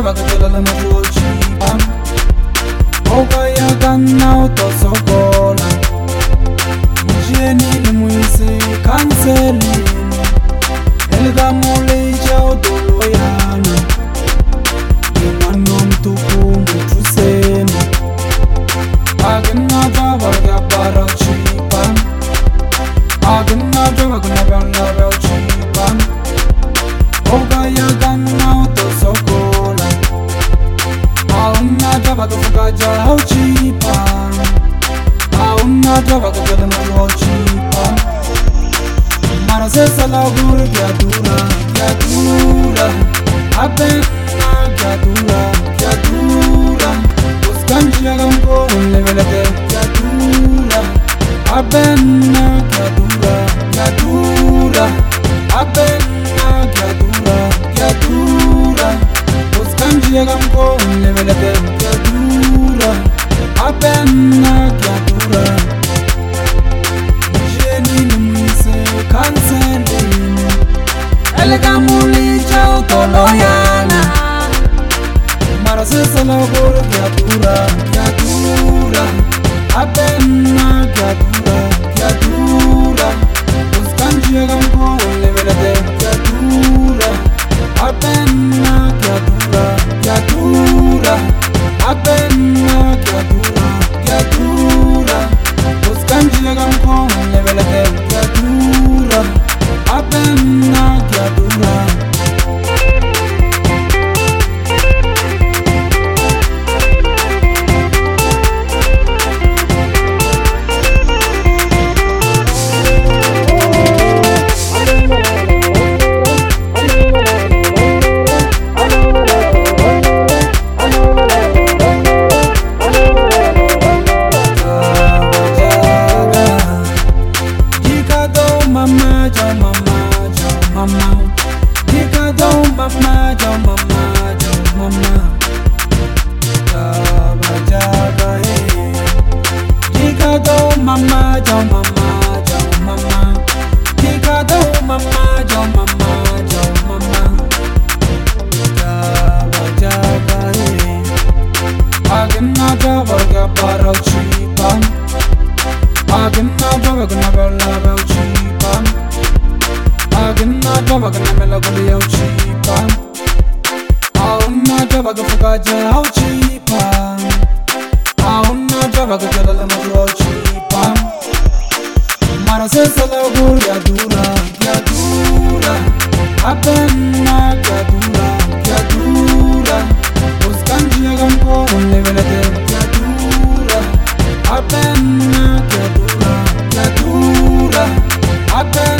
bakatela le mochipa oka ya kana utosokola mjeni le muise kanseli elga mole chao doloyana imanom tuku mutuseni agna baba ya parachipa agna baba kuna bala chipa oka ya kana utosokola auna baba kufuka jao chipa auna baba kukele mo chipa mara se sala guru kya dura apena kya dura uskan jagam ko level pe kya dura apena kya dura apena kya dura uskan jagam ko level pe kya dura apena kya dura elga muli chao toloyana mara se sala guru kya dura apena kya dura uskan jagam ko level pe kya dura apena kya dura apena kya dura uskan jagam ko level pe kya dura apena kya dura mara se sala guru kya dura apena kya dura uskan jagam ko level pe kya dura apena kya dura apena